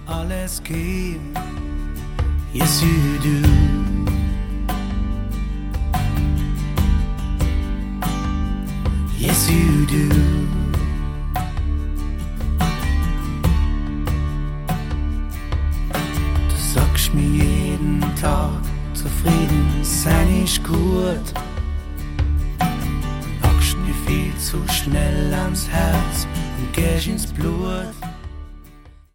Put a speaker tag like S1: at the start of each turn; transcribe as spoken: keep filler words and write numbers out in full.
S1: alles geben. Yes, you do. Yes, you do. Du sagst mir jeden Tag, zufrieden sein ist gut. Packst mir viel zu schnell ans Herz und gehst ins Blut.